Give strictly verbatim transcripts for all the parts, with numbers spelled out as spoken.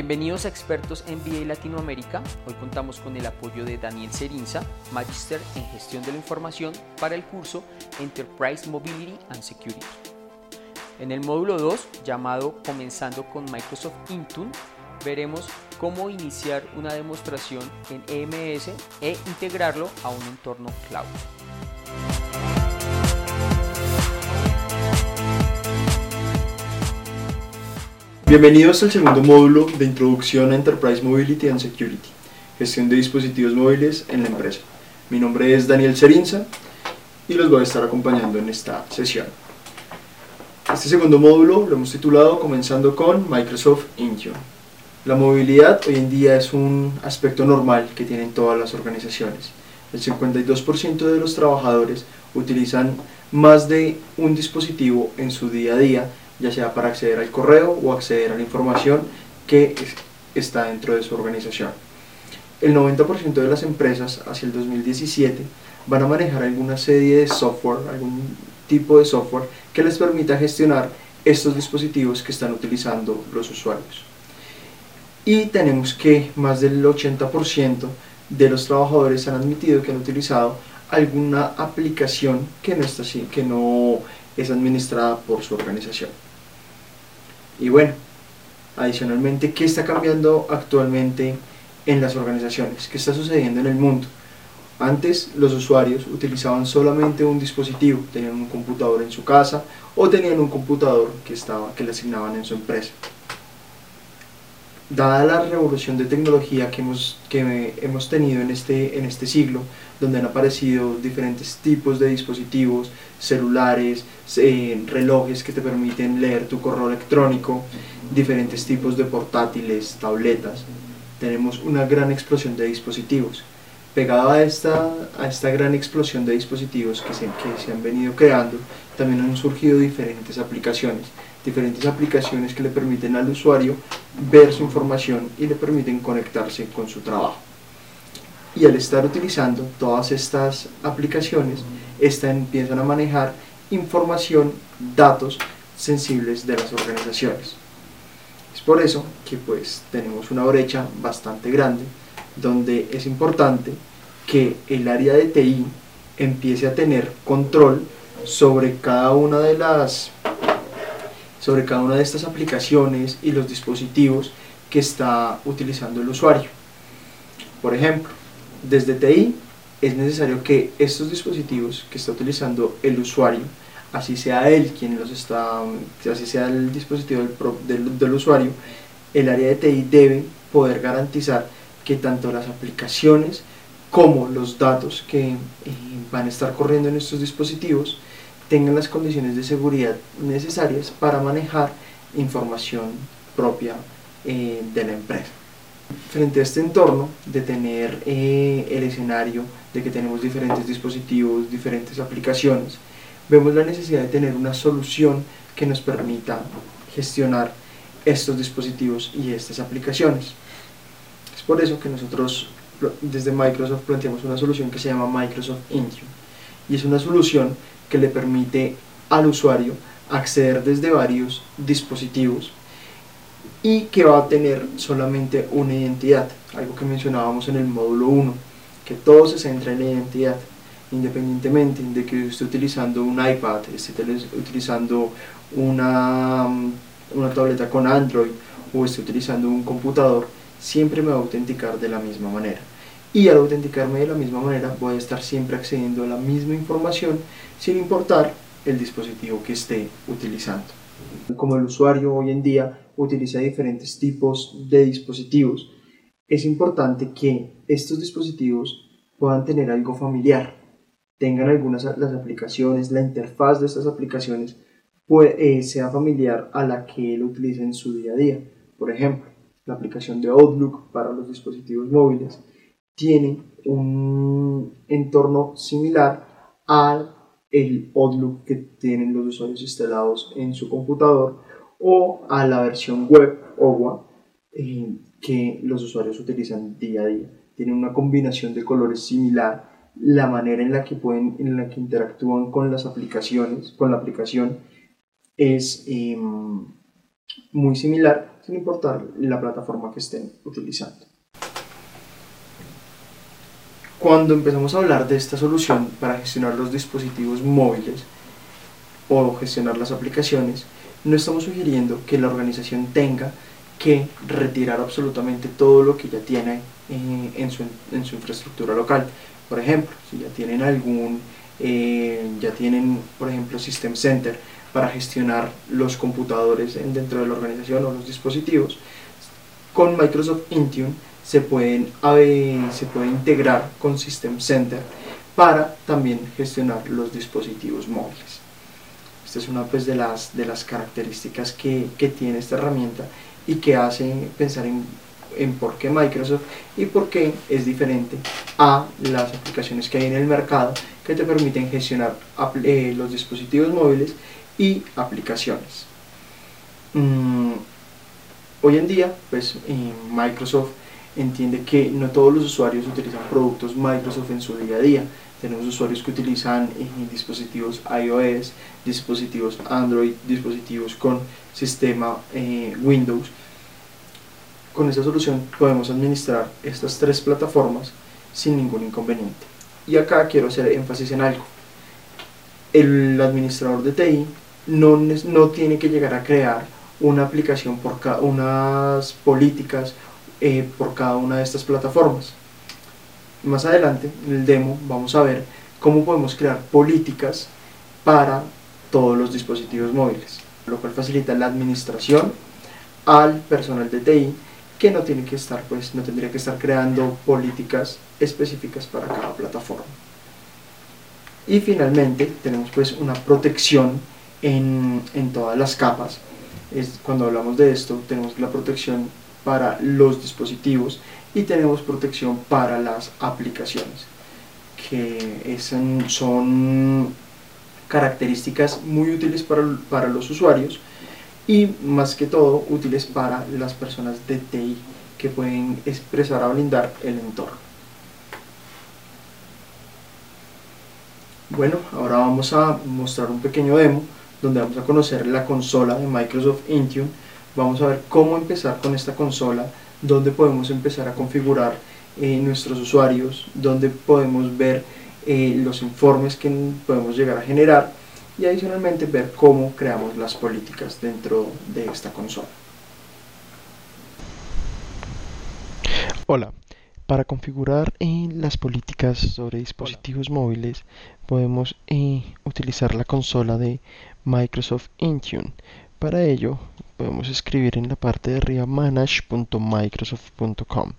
Bienvenidos a Expertos M B A Latinoamérica. Hoy contamos con el apoyo de Daniel Cerinza, Magister en Gestión de la Información para el curso Enterprise Mobility and Security. En el módulo dos, llamado Comenzando con Microsoft Intune, veremos cómo iniciar una demostración en E M S e integrarlo a un entorno cloud. Bienvenidos al segundo módulo de Introducción a Enterprise Mobility and Security, gestión de dispositivos móviles en la empresa. Mi nombre es Daniel Cerinza y los voy a estar acompañando en esta sesión. Este segundo módulo lo hemos titulado Comenzando con Microsoft Intune. La movilidad hoy en día es un aspecto normal que tienen todas las organizaciones. El cincuenta y dos por ciento de los trabajadores utilizan más de un dispositivo en su día a día, ya sea para acceder al correo o acceder a la información que está dentro de su organización. El noventa por ciento de las empresas hacia el dos mil diecisiete van a manejar alguna serie de software, algún tipo de software que les permita gestionar estos dispositivos que están utilizando los usuarios. Y tenemos que más del ochenta por ciento de los trabajadores han admitido que han utilizado alguna aplicación que no, está así, que no es administrada por su organización. Y bueno, adicionalmente, ¿qué está cambiando actualmente en las organizaciones? ¿Qué está sucediendo en el mundo? Antes los usuarios utilizaban solamente un dispositivo, tenían un computador en su casa o tenían un computador que, estaba, que le asignaban en su empresa. Dada la revolución de tecnología que hemos, que hemos tenido en este, en este siglo, donde han aparecido diferentes tipos de dispositivos, celulares, eh, relojes que te permiten leer tu correo electrónico, diferentes tipos de portátiles, tabletas, tenemos una gran explosión de dispositivos. Pegado a esta, a esta gran explosión de dispositivos que se, que se han venido creando, también han surgido diferentes aplicaciones, diferentes aplicaciones que le permiten al usuario ver su información y le permiten conectarse con su trabajo. Y al estar utilizando todas estas aplicaciones, estas empiezan a manejar información, datos sensibles de las organizaciones. Es por eso que pues tenemos una brecha bastante grande, donde es importante que el área de T I empiece a tener control sobre cada una de las sobre cada una de estas aplicaciones y los dispositivos que está utilizando el usuario. Por ejemplo, desde T I es necesario que estos dispositivos que está utilizando el usuario, así sea él quien los está, así sea el dispositivo del, del, del usuario, el área de T I debe poder garantizar que tanto las aplicaciones como los datos que eh, van a estar corriendo en estos dispositivos tengan las condiciones de seguridad necesarias para manejar información propia eh, de la empresa. Frente a este entorno de tener eh, el escenario de que tenemos diferentes dispositivos, diferentes aplicaciones, vemos la necesidad de tener una solución que nos permita gestionar estos dispositivos y estas aplicaciones. Es por eso que nosotros desde Microsoft planteamos una solución que se llama Microsoft Intune, y es una solución que le permite al usuario acceder desde varios dispositivos y que va a tener solamente una identidad, algo que mencionábamos en el módulo uno, que todo se centra en la identidad, independientemente de que esté utilizando un iPad, esté utilizando una, una tableta con Android o esté utilizando un computador, siempre me va a autenticar de la misma manera. Y al autenticarme de la misma manera voy a estar siempre accediendo a la misma información sin importar el dispositivo que esté utilizando. Como el usuario hoy en día utiliza diferentes tipos de dispositivos, es importante que estos dispositivos puedan tener algo familiar, tengan algunas las aplicaciones, la interfaz de estas aplicaciones pues, eh, sea familiar a la que él utiliza en su día a día. Por ejemplo, la aplicación de Outlook para los dispositivos móviles tiene un entorno similar al el Outlook que tienen los usuarios instalados en su computador o a la versión web O W A eh, que los usuarios utilizan día a día. Tienen una combinación de colores similar, la manera en la que pueden, en la que interactúan con las aplicaciones, con la aplicación es eh, muy similar, sin importar la plataforma que estén utilizando. Cuando empezamos a hablar de esta solución para gestionar los dispositivos móviles o gestionar las aplicaciones, no estamos sugiriendo que la organización tenga que retirar absolutamente todo lo que ya tiene eh, en, su, en su infraestructura local. Por ejemplo, si ya tienen algún, eh, ya tienen, por ejemplo, System Center para gestionar los computadores en, dentro de la organización o los dispositivos, con Microsoft Intune se pueden eh, se puede integrar con System Center para también gestionar los dispositivos móviles. Esta es una pues, de, las, de las características que, que tiene esta herramienta y que hace pensar en, en por qué Microsoft y por qué es diferente a las aplicaciones que hay en el mercado que te permiten gestionar eh, los dispositivos móviles y aplicaciones. Mm, hoy en día, pues eh, Microsoft entiende que no todos los usuarios utilizan productos Microsoft en su día a día. Tenemos usuarios que utilizan eh, dispositivos iOS, dispositivos Android, dispositivos con sistema eh, Windows. Con esta solución podemos administrar estas tres plataformas sin ningún inconveniente. Y acá quiero hacer énfasis en algo. El administrador de T I no, no tiene que llegar a crear una aplicación por cada, unas políticas eh, por cada una de estas plataformas. Más adelante en el demo vamos a ver cómo podemos crear políticas para todos los dispositivos móviles, lo cual facilita la administración al personal de T I, que no tiene que estar pues no tendría que estar creando políticas específicas para cada plataforma. Y finalmente tenemos pues una protección en, en todas las capas. Es, cuando hablamos de esto tenemos la protección para los dispositivos y tenemos protección para las aplicaciones, que es, son características muy útiles para, para los usuarios y más que todo útiles para las personas de T I que pueden expresar a blindar el entorno. Bueno, ahora vamos a mostrar un pequeño demo donde vamos a conocer la consola de Microsoft Intune. Vamos a ver cómo empezar con esta consola, dónde podemos empezar a configurar eh, nuestros usuarios, dónde podemos ver eh, los informes que podemos llegar a generar y adicionalmente ver cómo creamos las políticas dentro de esta consola. Hola, para configurar eh, las políticas sobre dispositivos Hola. móviles podemos eh, utilizar la consola de Microsoft Intune. Para ello podemos escribir en la parte de arriba manage punto microsoft punto com.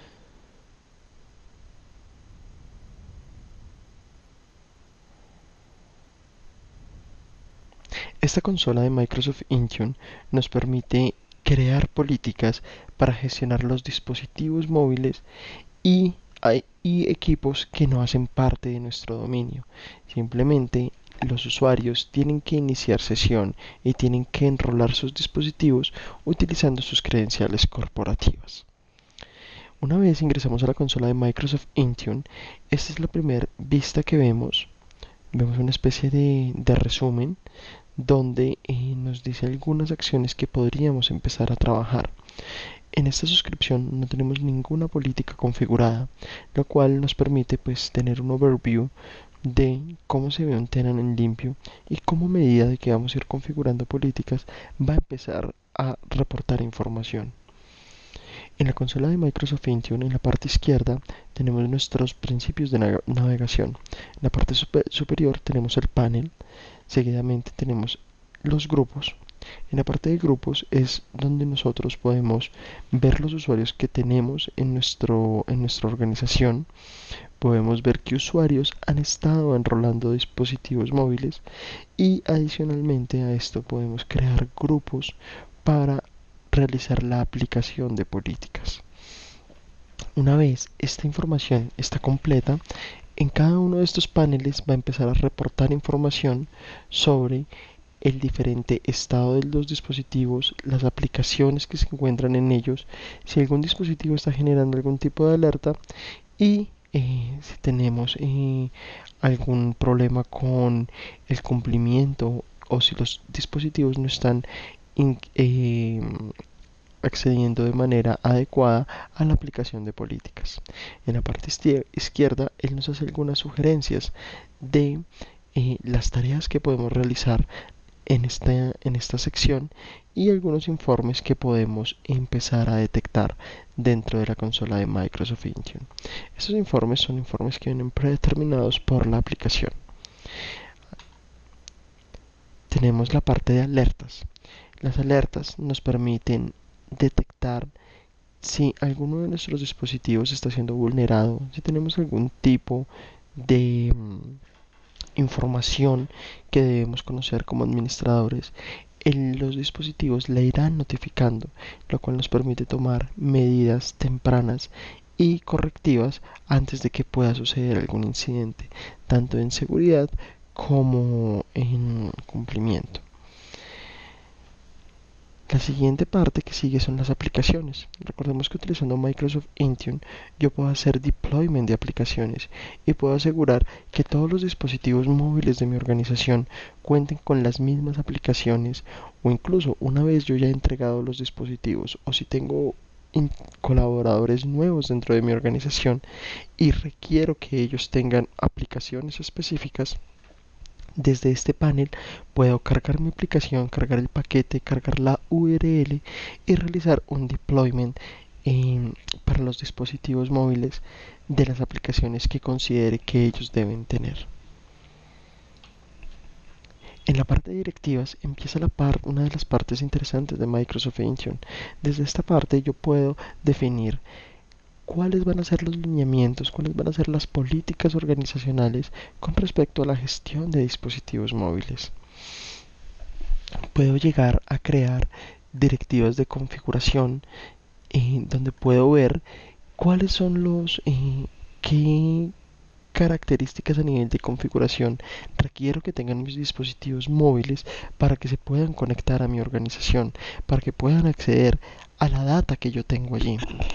Esta consola de Microsoft Intune nos permite crear políticas para gestionar los dispositivos móviles y, y equipos que no hacen parte de nuestro dominio. Simplemente los usuarios tienen que iniciar sesión y tienen que enrolar sus dispositivos utilizando sus credenciales corporativas. Una vez ingresamos a la consola de Microsoft Intune, esta es la primera vista que vemos. Vemos una especie de, de resumen donde eh, nos dice algunas acciones que podríamos empezar a trabajar. En esta suscripción no tenemos ninguna política configurada, lo cual nos permite pues tener un overview de cómo se ve un tenant en limpio y cómo a medida de que vamos a ir configurando políticas va a empezar a reportar información. En la consola de Microsoft Intune, en la parte izquierda, tenemos nuestros principios de navegación. En la parte super superior tenemos el panel, seguidamente tenemos los grupos. En la parte de grupos es donde nosotros podemos ver los usuarios que tenemos en, nuestro, en nuestra organización. Podemos ver qué usuarios han estado enrolando dispositivos móviles y adicionalmente a esto podemos crear grupos para realizar la aplicación de políticas. Una vez esta información está completa, en cada uno de estos paneles va a empezar a reportar información sobre el diferente estado de los dispositivos, las aplicaciones que se encuentran en ellos, si algún dispositivo está generando algún tipo de alerta y eh, si tenemos eh, algún problema con el cumplimiento o si los dispositivos no están in, eh, accediendo de manera adecuada a la aplicación de políticas. En la parte izquierda, él nos hace algunas sugerencias de eh, las tareas que podemos realizar en esta, en esta sección y algunos informes que podemos empezar a detectar dentro de la consola de Microsoft Intune. Estos informes son informes que vienen predeterminados por la aplicación. Tenemos la parte de alertas. Las alertas nos permiten detectar si alguno de nuestros dispositivos está siendo vulnerado, si tenemos algún tipo de um, información que debemos conocer como administradores. En los dispositivos le irán notificando, lo cual nos permite tomar medidas tempranas y correctivas antes de que pueda suceder algún incidente, tanto en seguridad como en cumplimiento. La siguiente parte que sigue son las aplicaciones. Recordemos que utilizando Microsoft Intune yo puedo hacer deployment de aplicaciones y puedo asegurar que todos los dispositivos móviles de mi organización cuenten con las mismas aplicaciones, o incluso una vez yo ya he entregado los dispositivos o si tengo colaboradores nuevos dentro de mi organización y requiero que ellos tengan aplicaciones específicas, desde este panel puedo cargar mi aplicación, cargar el paquete, cargar la U R L y realizar un deployment eh, para los dispositivos móviles de las aplicaciones que considere que ellos deben tener. En la parte de directivas empieza la par, una de las partes interesantes de Microsoft Intune. Desde esta parte yo puedo definir cuáles van a ser los lineamientos, cuáles van a ser las políticas organizacionales con respecto a la gestión de dispositivos móviles. Puedo llegar a crear directivas de configuración eh, donde puedo ver cuáles son los eh, qué características a nivel de configuración requiero que tengan mis dispositivos móviles para que se puedan conectar a mi organización, para que puedan acceder a la data que yo tengo allí.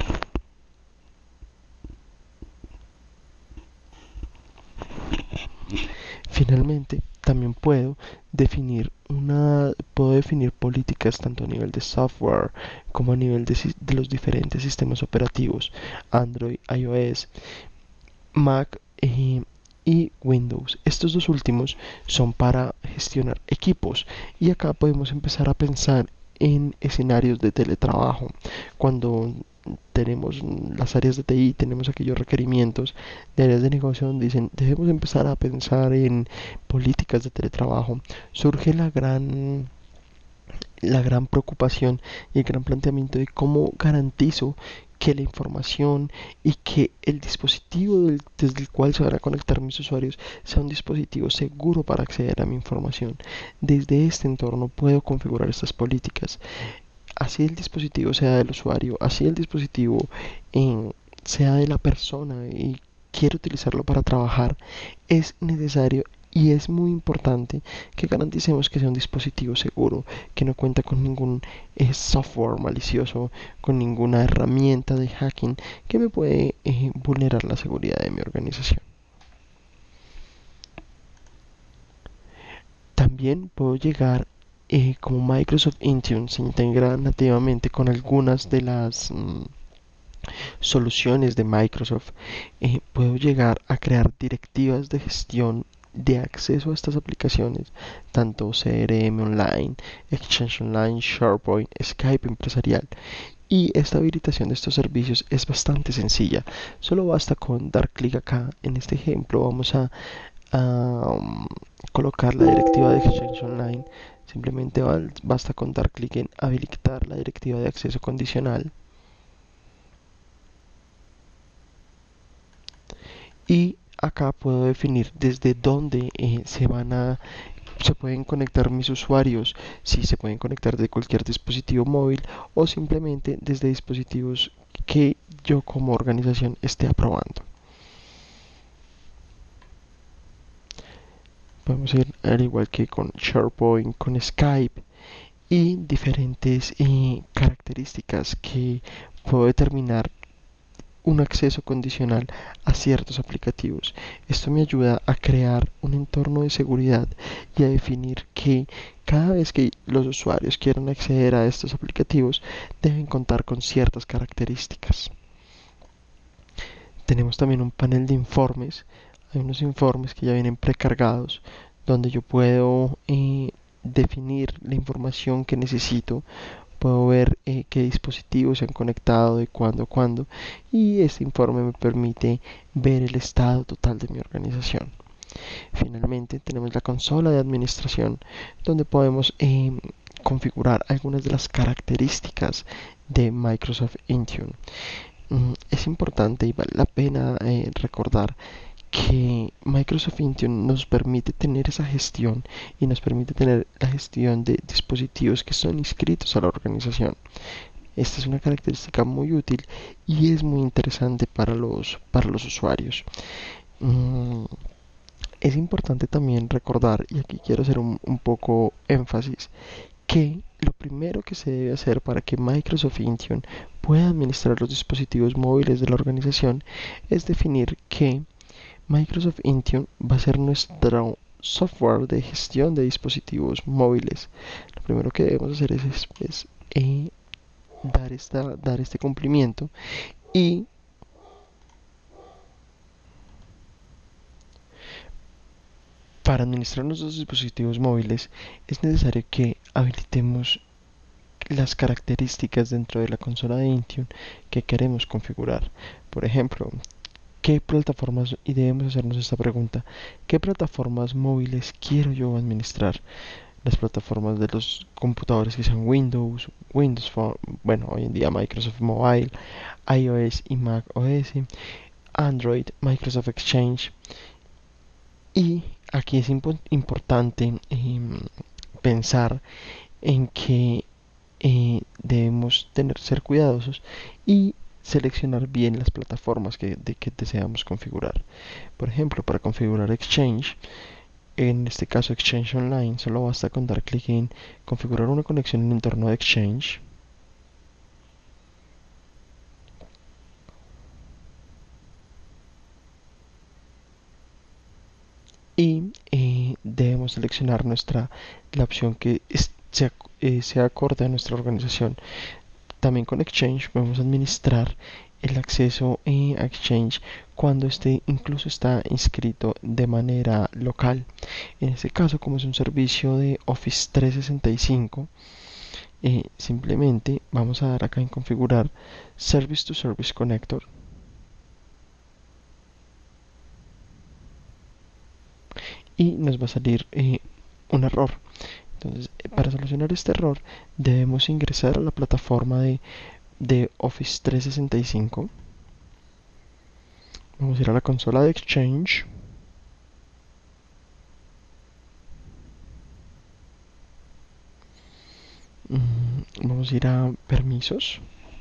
Finalmente, también puedo definir una, puedo definir políticas tanto a nivel de software como a nivel de, de los diferentes sistemas operativos, Android, iOS, Mac eh, y Windows. Estos dos últimos son para gestionar equipos y acá podemos empezar a pensar en escenarios de teletrabajo. Cuando tenemos las áreas de T I, tenemos aquellos requerimientos de áreas de negocio donde dicen debemos empezar a pensar en políticas de teletrabajo, surge la gran la gran preocupación y el gran planteamiento de cómo garantizo que la información y que el dispositivo del, desde el cual se van a conectar mis usuarios sea un dispositivo seguro para acceder a mi información. Desde este entorno puedo configurar estas políticas. Así el dispositivo sea del usuario, así el dispositivo eh, sea de la persona y quiero utilizarlo para trabajar, es necesario y es muy importante que garanticemos que sea un dispositivo seguro, que no cuenta con ningún eh, software malicioso, con ninguna herramienta de hacking que me puede eh, vulnerar la seguridad de mi organización. También puedo llegar Eh, como Microsoft Intune se integra nativamente con algunas de las mm, soluciones de Microsoft, eh, puedo llegar a crear directivas de gestión de acceso a estas aplicaciones, tanto C R M Online, Exchange Online, SharePoint, Skype empresarial. Y esta habilitación de estos servicios es bastante sencilla. Solo basta con dar clic acá. En este ejemplo vamos a, a um, colocar la directiva de Exchange Online. Simplemente basta con dar clic en habilitar la directiva de acceso condicional. Y acá puedo definir desde dónde eh, se van a se pueden conectar mis usuarios, si se pueden conectar de cualquier dispositivo móvil o simplemente desde dispositivos que yo como organización esté aprobando. Podemos ir al igual que con SharePoint, con Skype y diferentes eh, características que puedo determinar un acceso condicional a ciertos aplicativos. Esto me ayuda a crear un entorno de seguridad y a definir que Cada vez que los usuarios quieran acceder a estos aplicativos, deben contar con ciertas características. Tenemos también un panel de informes. Hay unos informes que ya vienen precargados, donde yo puedo eh, definir la información que necesito. Puedo ver eh, qué dispositivos se han conectado, de cuándo a cuándo, y este informe me permite ver el estado total de mi organización. Finalmente tenemos la consola de administración, donde podemos eh, configurar algunas de las características de Microsoft Intune. Mm, es importante y vale la pena eh, recordar que Microsoft Intune nos permite tener esa gestión y nos permite tener la gestión de dispositivos que son inscritos a la organización. Esta es una característica muy útil y es muy interesante para los, para los usuarios. Mm, es importante también recordar, y aquí quiero hacer un, un poco énfasis, que lo primero que se debe hacer para que Microsoft Intune pueda administrar los dispositivos móviles de la organización es definir que Microsoft Intune va a ser nuestro software de gestión de dispositivos móviles. Lo primero que debemos hacer es, es, es eh, dar, esta, dar este cumplimiento, y para administrar nuestros dispositivos móviles es necesario que habilitemos las características dentro de la consola de Intune que queremos configurar. Por ejemplo, ¿qué plataformas, y debemos hacernos esta pregunta, qué plataformas móviles quiero yo administrar? Las plataformas de los computadores que sean Windows, Windows Phone, bueno, hoy en día Microsoft Mobile, iOS y macOS, Android, Microsoft Exchange. Y aquí es impo importante eh, pensar en que eh, debemos tener, ser cuidadosos y seleccionar bien las plataformas que, de que deseamos configurar. Por ejemplo, para configurar Exchange, en este caso Exchange Online, solo basta con dar clic en configurar una conexión en el entorno de Exchange. Y eh, debemos seleccionar nuestra, la opción que es, sea, eh, sea acorde a nuestra organización. También con Exchange podemos administrar el acceso eh, a Exchange cuando este incluso está inscrito de manera local. En este caso, como es un servicio de Office trescientos sesenta y cinco, eh, simplemente vamos a dar acá en configurar Service to Service Connector. Y nos va a salir eh, un error. Entonces, para solucionar este error, debemos ingresar a la plataforma de, de Office trescientos sesenta y cinco. Vamos a ir a la consola de Exchange. Vamos a ir a permisos.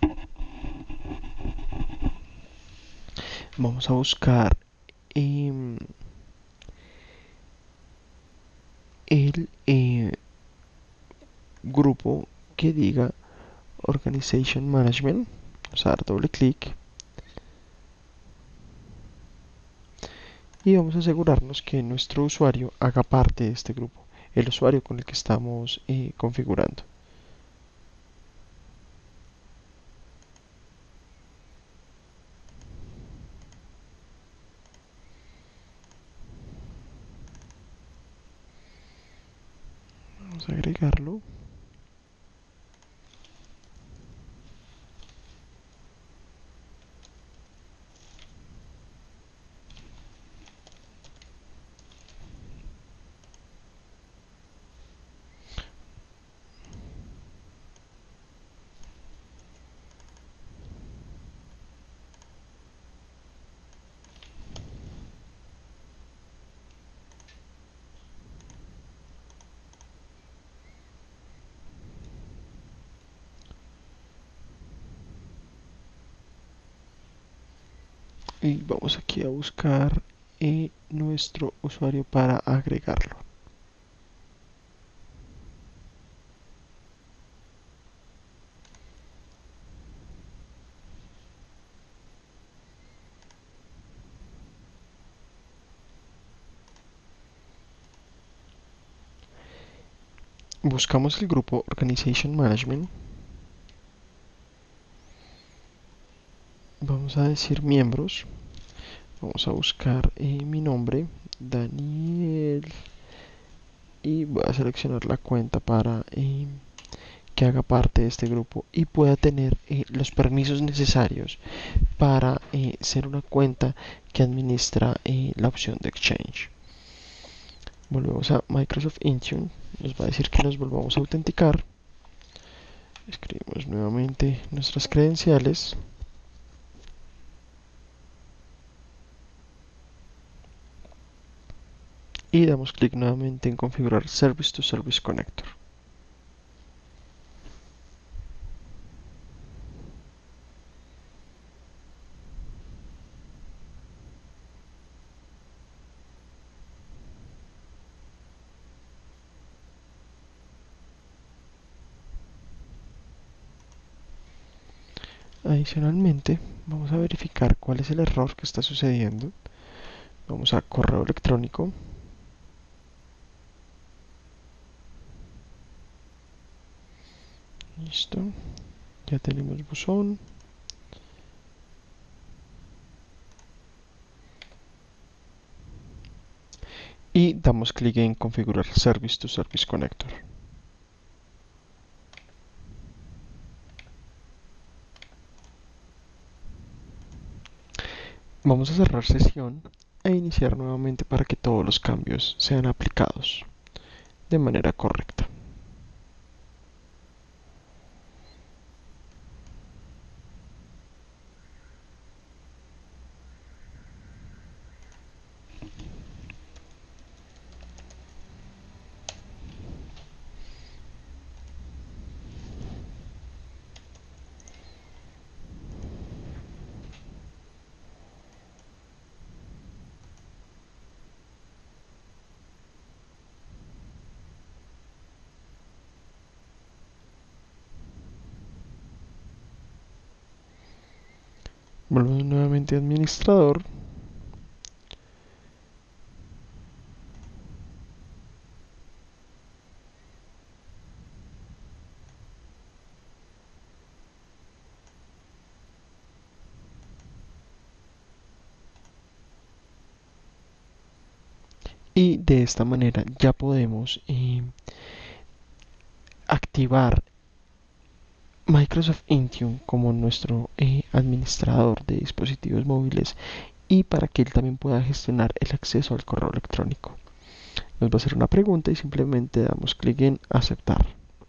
Vamos a buscar eh, el eh, grupo que diga Organization Management. Vamos a dar doble clic y vamos a asegurarnos que nuestro usuario haga parte de este grupo, el usuario con el que estamos eh, configurando. Vamos a agregarlo. Y vamos aquí a buscar eh, nuestro usuario para agregarlo. buscamos el grupo Organization Management. Vamos a decir miembros. Vamos a buscar eh, mi nombre, Daniel, y voy a seleccionar la cuenta para eh, que haga parte de este grupo y pueda tener eh, los permisos necesarios para eh, ser una cuenta que administra eh, la opción de Exchange. Volvemos a Microsoft Intune, nos va a decir que nos volvamos a autenticar. Escribimos nuevamente nuestras credenciales. Y damos clic nuevamente en configurar Service to Service Connector. Adicionalmente, vamos a verificar cuál es el error que está sucediendo. Vamos a correo electrónico. Listo. Ya tenemos buzón. Y damos clic en configurar Service to Service Connector. Vamos a cerrar sesión e iniciar nuevamente para que todos los cambios sean aplicados de manera correcta. Volvemos nuevamente a administrador. Y de esta manera ya podemos eh, activar Microsoft Intune como nuestro eh, administrador de dispositivos móviles y para que él también pueda gestionar el acceso al correo electrónico. Nos va a hacer una pregunta y simplemente damos clic en aceptar.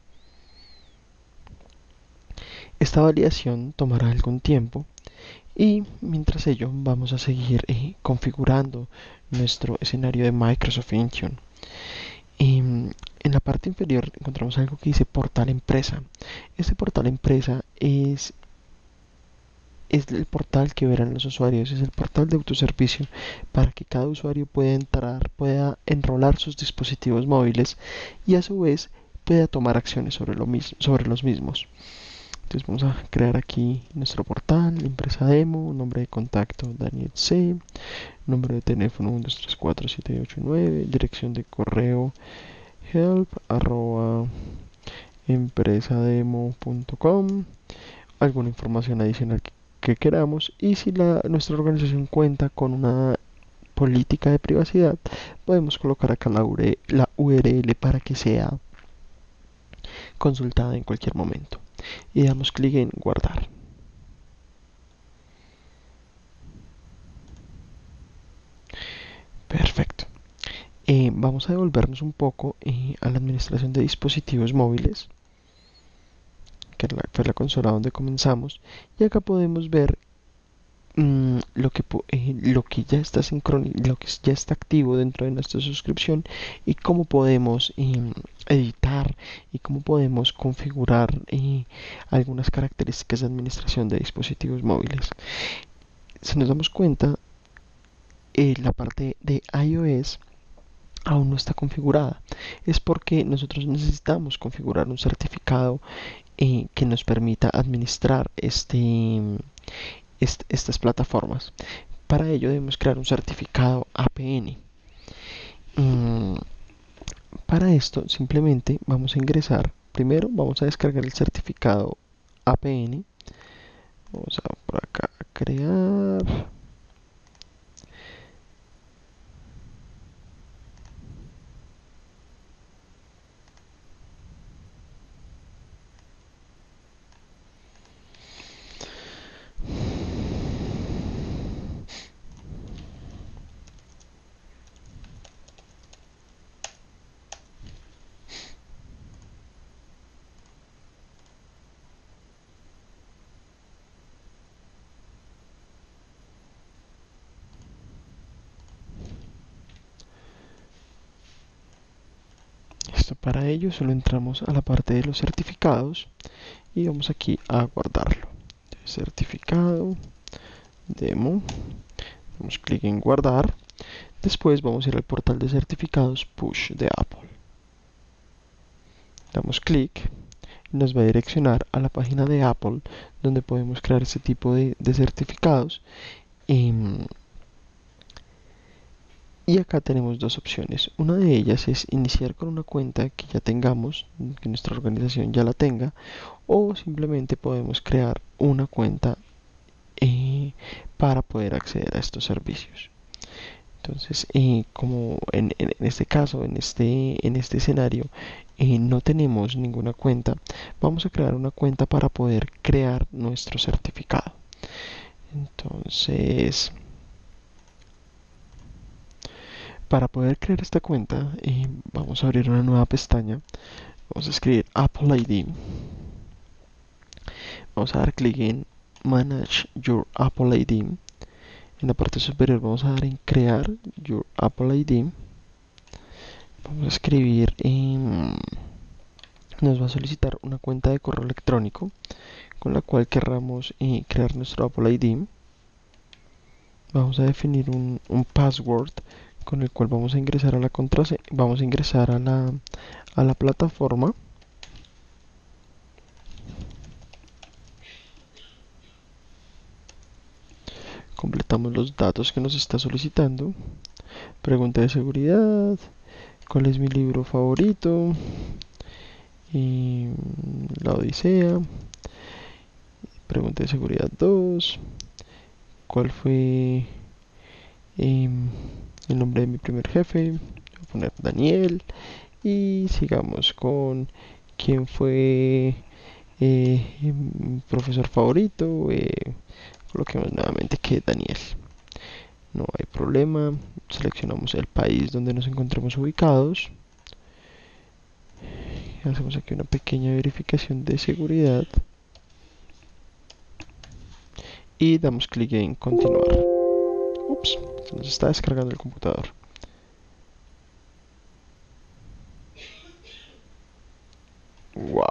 Esta validación tomará algún tiempo y mientras ello vamos a seguir eh, configurando nuestro escenario de Microsoft Intune. Eh, en la parte inferior encontramos algo que dice portal empresa. Este portal empresa es, es el portal que verán los usuarios, es el portal de autoservicio para que cada usuario pueda entrar, pueda enrolar sus dispositivos móviles y a su vez pueda tomar acciones sobre, lo mis sobre los mismos. Entonces vamos a crear aquí nuestro portal, empresa demo, nombre de contacto Daniel C, número de teléfono uno dos tres cuatro siete ocho nueve, dirección de correo help arroba empresademo punto com, alguna información adicional que, que queramos y si la, nuestra organización cuenta con una política de privacidad podemos colocar acá la, la U R L para que sea consultada en cualquier momento. Y damos clic en guardar. Perfecto. Eh, vamos a devolvernos un poco eh, a la administración de dispositivos móviles, que fue la consola donde comenzamos, y acá podemos ver mmm, lo que eh, lo que ya está sincronizado, lo que ya está activo dentro de nuestra suscripción y cómo podemos eh, editar y cómo podemos configurar eh, algunas características de administración de dispositivos móviles. Si nos damos cuenta, eh, la parte de iOS aún no está configurada. Es porque nosotros necesitamos configurar un certificado eh, que nos permita administrar este, est estas plataformas. Para ello debemos crear un certificado A P N. Mm, para para esto simplemente vamos a ingresar, primero vamos a descargar el certificado A P N, vamos a por acá a crear, esto para ello solo entramos a la parte de los certificados y vamos aquí a guardarlo, certificado, demo, damos clic en guardar, después vamos a ir al portal de certificados push de Apple, damos clic y nos va a direccionar a la página de Apple donde podemos crear este tipo de, de certificados. Y, y acá tenemos dos opciones. Una de ellas es iniciar con una cuenta que ya tengamos, que nuestra organización ya la tenga, o simplemente podemos crear una cuenta eh, para poder acceder a estos servicios. Entonces, eh, como en, en, en este caso, en este, en este escenario, eh, no tenemos ninguna cuenta, vamos a crear una cuenta para poder crear nuestro certificado. Entonces, para poder crear esta cuenta, eh, vamos a abrir una nueva pestaña. Vamos a escribir Apple I D. Vamos a dar clic en Manage Your Apple I D. En la parte superior vamos a dar en Crear Your Apple I D. Vamos a escribir en... Nos va a solicitar una cuenta de correo electrónico con la cual querramos eh, crear nuestro Apple I D. Vamos a definir un, un password con el cual vamos a ingresar a la contraseña, vamos a ingresar a la, a la plataforma. Completamos los datos que nos está solicitando. Pregunta de seguridad, ¿cuál es mi libro favorito? Y la Odisea. Pregunta de seguridad dos, ¿cuál fue eh, el nombre de mi primer jefe? Voy a poner Daniel. Y sigamos con quién fue eh, mi profesor favorito. Eh, coloquemos nuevamente que Daniel. No hay problema. Seleccionamos el país donde nos encontramos ubicados. Hacemos aquí una pequeña verificación de seguridad. Y damos clic en continuar. Ups, se nos está descargando el computador. Wow.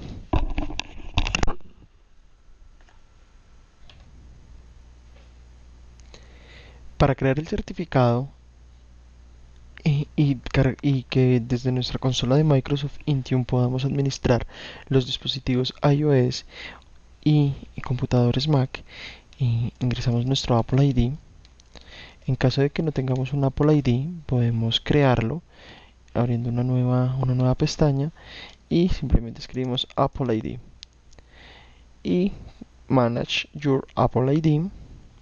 Para crear el certificado y, y, y que desde nuestra consola de Microsoft Intune podamos administrar los dispositivos iOS y, y computadores Mac, y ingresamos nuestro Apple I D. En caso de que no tengamos un Apple I D, podemos crearlo abriendo una nueva, una nueva pestaña y simplemente escribimos Apple I D y Manage Your Apple I D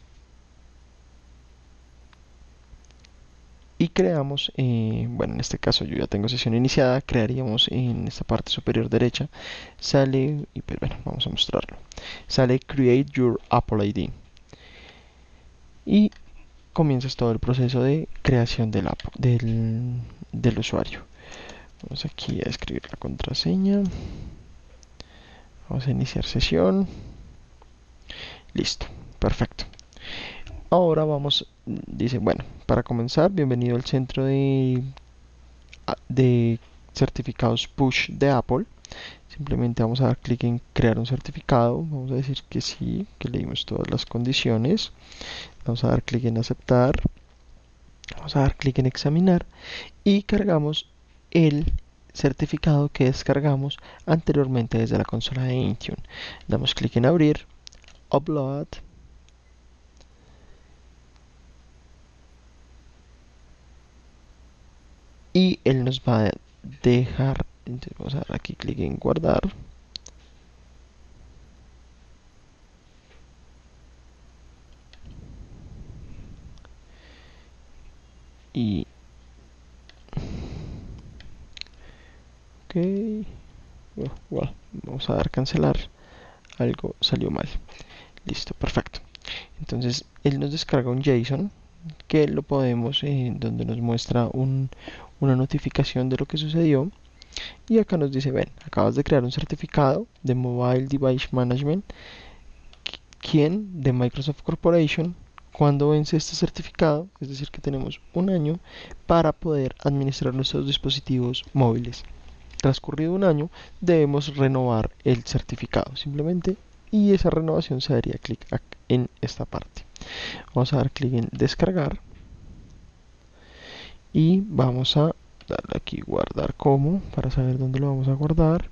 y creamos, eh, bueno, en este caso yo ya tengo sesión iniciada, crearíamos en esta parte superior derecha, sale, y pues bueno, vamos a mostrarlo, sale Create Your Apple I D y comienzas todo el proceso de creación del, app, del, del usuario. Vamos aquí a escribir la contraseña, vamos a iniciar sesión, listo, perfecto. Ahora vamos, dice, bueno, para comenzar, bienvenido al centro de, de certificados push de Apple. Simplemente vamos a dar clic en crear un certificado, vamos a decir que sí, que leímos todas las condiciones, vamos a dar clic en aceptar, vamos a dar clic en examinar y cargamos el certificado que descargamos anteriormente desde la consola de Intune. Damos clic en abrir, upload, y él nos va a dejar, entonces vamos a dar aquí clic en guardar. Y ok, bueno, bueno, vamos a dar cancelar, algo salió mal. Listo, perfecto. Entonces él nos descarga un JSON que lo podemos, eh, donde nos muestra un, una notificación de lo que sucedió. Y acá nos dice, ven, acabas de crear un certificado de Mobile Device Management. ¿Quién? De Microsoft Corporation. ¿Cuándo vence este certificado? Es decir, que tenemos un año para poder administrar nuestros dispositivos móviles. Transcurrido un año, debemos renovar el certificado simplemente, y esa renovación se daría clic en esta parte. Vamos a dar clic en descargar y vamos a darle aquí guardar como para saber dónde lo vamos a guardar,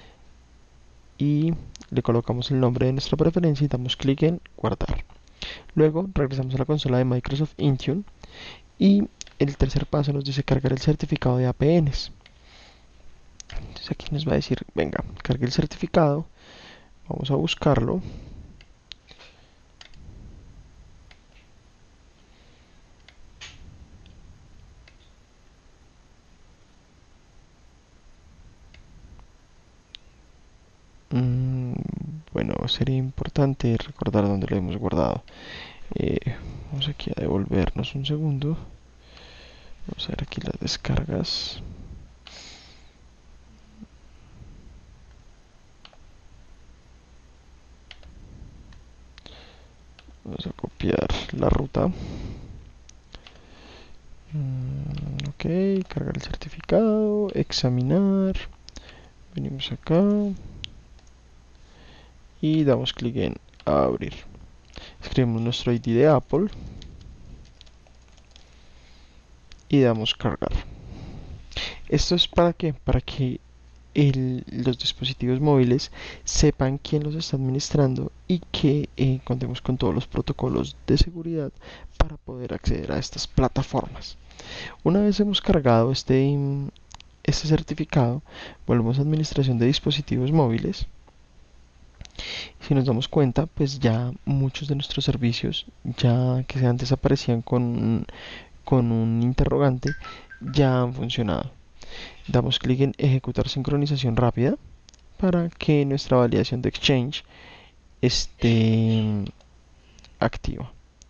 y le colocamos el nombre de nuestra preferencia y damos clic en guardar. Luego regresamos a la consola de Microsoft Intune y el tercer paso nos dice cargar el certificado de A P Ns. Entonces aquí nos va a decir, venga, cargue el certificado, vamos a buscarlo. Mm, bueno, sería importante recordar dónde lo hemos guardado. Eh, vamos aquí a devolvernos un segundo. Vamos a ver aquí las descargas. Vamos a copiar la ruta. Mm, ok, cargar el certificado, examinar. Venimos acá y damos clic en abrir. Escribimos nuestro I D de Apple y damos cargar. Esto es para qué? Para que el, los dispositivos móviles sepan quién los está administrando y que eh, contemos con todos los protocolos de seguridad para poder acceder a estas plataformas. Una vez hemos cargado este, este certificado, volvemos a administración de dispositivos móviles. Si nos damos cuenta, pues ya muchos de nuestros servicios, ya que antes aparecían con, con un interrogante, ya han funcionado. Damos clic en ejecutar sincronización rápida para que nuestra validación de Exchange esté activa.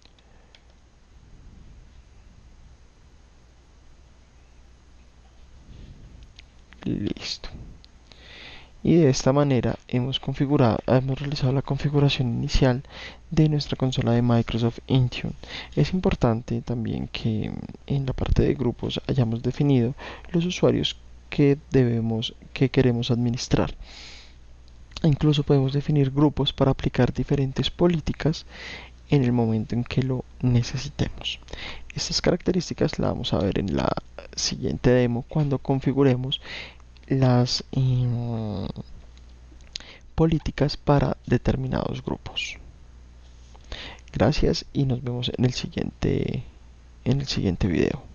Listo. Y de esta manera hemos configurado, hemos realizado la configuración inicial de nuestra consola de Microsoft Intune. Es importante también que en la parte de grupos hayamos definido los usuarios que debemos, que queremos administrar. Incluso podemos definir grupos para aplicar diferentes políticas en el momento en que lo necesitemos. Estas características las vamos a ver en la siguiente demo cuando configuremos las eh, políticas para determinados grupos. Gracias y nos vemos en el siguiente en el siguiente video.